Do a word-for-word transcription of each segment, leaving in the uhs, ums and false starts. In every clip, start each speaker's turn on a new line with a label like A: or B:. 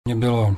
A: Mně bylo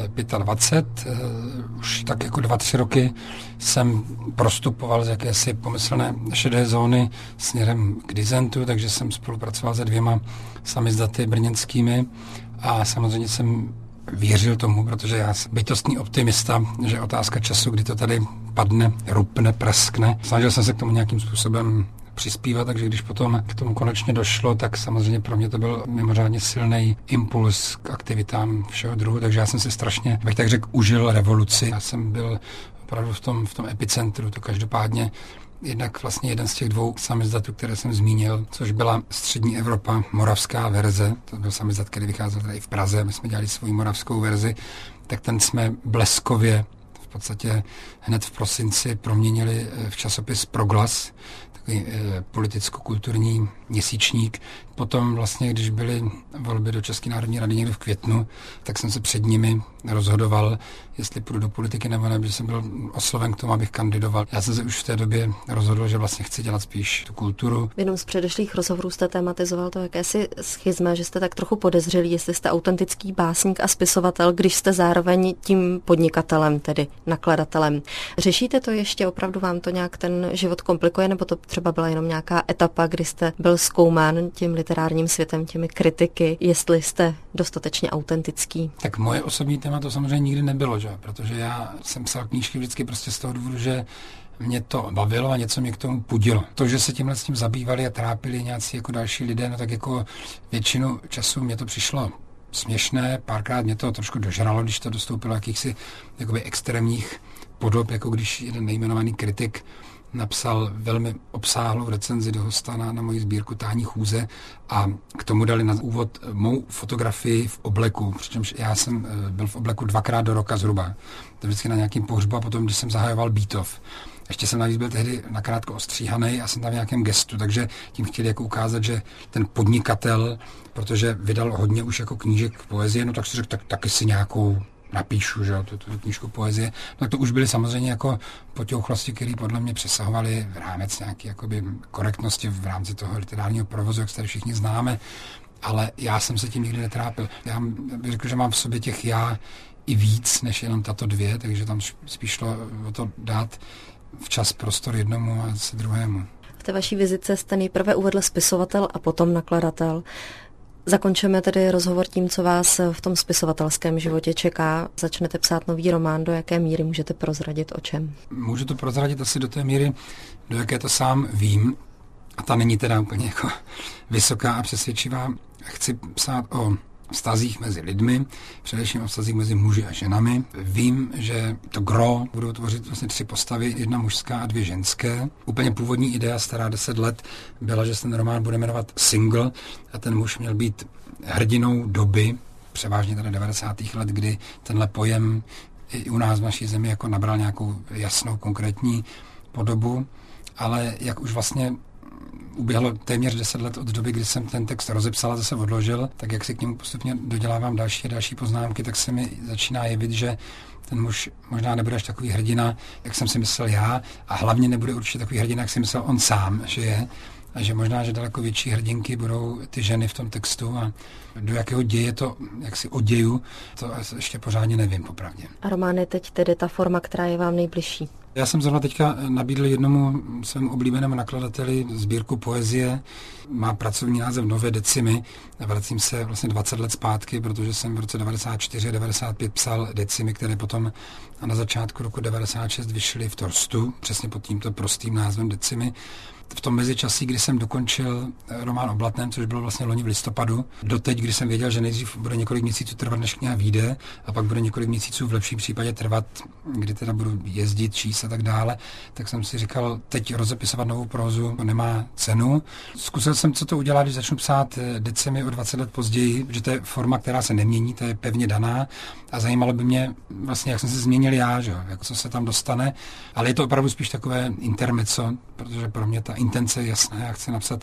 A: dvacet pět, už tak jako dva, tři roky jsem prostupoval z jakési pomyslné šedé zóny směrem k dizentu, takže jsem spolupracoval se dvěma samizdaty brněnskými a samozřejmě jsem věřil tomu, protože já jsem bytostný optimista, že otázka času, kdy to tady padne, rupne, praskne. Snažil jsem se k tomu nějakým způsobem přispívat, takže když potom k tomu konečně došlo, tak samozřejmě pro mě to byl mimořádně silný impuls k aktivitám všeho druhu, takže já jsem si strašně, bych tak řekl, užil revoluci. Já jsem byl opravdu v tom, v tom epicentru, to každopádně jednak vlastně jeden z těch dvou samizdatů, které jsem zmínil, což byla střední Evropa, moravská verze, to byl samizdat, který vycházel tady i v Praze, my jsme dělali svoji moravskou verzi, tak ten jsme bleskově v podstatě hned v prosinci proměnili v časopis Proglas, takový eh, politicko-kulturní měsíčník. Potom vlastně, když byly volby do České národní rady někdy v květnu, tak jsem se před nimi rozhodoval, jestli půjdu do politiky nebo ne, protože jsem byl osloven k tomu, abych kandidoval. Já jsem se už v té době rozhodl, že vlastně chci dělat spíš tu kulturu.
B: V jednom z předešlých rozhovorů jste tematizoval to jakési schizma, že jste tak trochu podezřelí, jestli jste autentický básník a spisovatel, když jste zároveň tím podnikatelem, tedy nakladatelem. Řešíte to ještě? Opravdu vám to nějak ten život komplikuje, nebo to třeba byla jenom nějaká etapa, kdy jste byl zkoumán tím literárním světem, těmi kritiky, jestli jste dostatečně autentický?
A: Tak moje osobní téma to samozřejmě nikdy nebylo, že? Protože já jsem psal knížky vždycky prostě z toho důvodu, že mě to bavilo a něco mě k tomu pudilo. To, že se tímhle s tím zabývali a trápili nějací jako další lidé, no tak jako většinu času mě to přišlo směšné, párkrát mě to trošku dožralo, když to dostoupilo jakýchsi jakoby extrémních podob, jako když jeden nejmenovaný kritik napsal velmi obsáhlou recenzi do hosta na, na moji sbírku Tání chůze a k tomu dali na úvod mou fotografii v obleku, přičemž já jsem byl v obleku dvakrát do roka zhruba. To vždycky na nějakým pohřbu a potom, když jsem zahajoval Bítov. Ještě jsem navíc byl tehdy nakrátko ostříhanej a jsem tam v nějakém gestu, takže tím chtěli jako ukázat, že ten podnikatel, protože vydal hodně už jako knížek poezie, no tak si řekl, tak taky si nějakou napíšu, že jo, tu, tu knížku poezie. No to už byly samozřejmě jako potěuchlosti, které podle mě přesahovaly v rámec nějaké jakoby korektnosti v rámci toho literárního provozu, jak se tady všichni známe, ale já jsem se tím nikdy netrápil. Já bych řekl, že mám v sobě těch já i víc, než jenom tato dvě, takže tam spíš šlo o to dát včas prostor jednomu a se druhému.
B: V té vaší vizitce jste nejprve uvedl spisovatel a potom nakladatel. Zakončíme tedy rozhovor tím, co vás v tom spisovatelském životě čeká. Začnete psát nový román, do jaké míry můžete prozradit, o čem?
A: Můžu to prozradit asi do té míry, do jaké to sám vím. A ta není teda úplně jako vysoká a přesvědčivá. Chci psát o vztazích mezi lidmi, především o vztazích mezi muži a ženami. Vím, že to gro budou tvořit vlastně tři postavy, jedna mužská a dvě ženské. Úplně původní idea, stará deset let, byla, že se ten román bude jmenovat Single a ten muž měl být hrdinou doby, převážně tady devadesátých let, kdy tenhle pojem i u nás v naší zemi jako nabral nějakou jasnou konkrétní podobu, ale jak už vlastně uběhlo téměř deset let od doby, kdy jsem ten text rozepsal a zase odložil, tak jak si k němu postupně dodělávám další a další poznámky, tak se mi začíná jevit, že ten muž možná nebude až takový hrdina, jak jsem si myslel já, a hlavně nebude určitě takový hrdina, jak si myslel on sám, že je. A že možná, že daleko větší hrdinky budou ty ženy v tom textu a do jakého děje to, jak si oděju, to ještě pořádně nevím popravdě.
B: A román je teď tedy ta forma, která je vám nejbližší?
A: Já jsem zrovna teďka nabídl jednomu svému oblíbenému nakladateli sbírku poezie. Má pracovní název Nové decimy. Vracím se vlastně dvacet let zpátky, protože jsem v roce devadesát čtyři a devadesát pět psal decimy, které potom na začátku roku devadesát šest vyšly v Torstu, přesně pod tímto prostým názvem Decimy. V tom mezičasí, kdy jsem dokončil román o Blatném, což bylo vlastně loni v listopadu, doteď, kdy jsem věděl, že nejdřív bude několik měsíců trvat, než kniha vyjde, a pak bude několik měsíců v lepším případě trvat, kdy teda budu jezdit, číst a tak dále, tak jsem si říkal, teď rozepisovat novou prózu nemá cenu. Zkusil jsem, co to udělat, když začnu psát Decimy o dvacet let později, že to je forma, která se nemění, to je pevně daná a zajímalo by mě vlastně, jak jsem se změnil já, že? Jako co se tam dostane, ale je to opravdu spíš takové intermezzo, protože pro mě ta intence je jasná, já chci napsat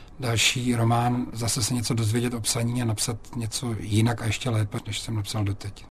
A: další román, zase se něco dozvědět o psaní a napsat něco jinak a ještě lépe, než jsem napsal doteď.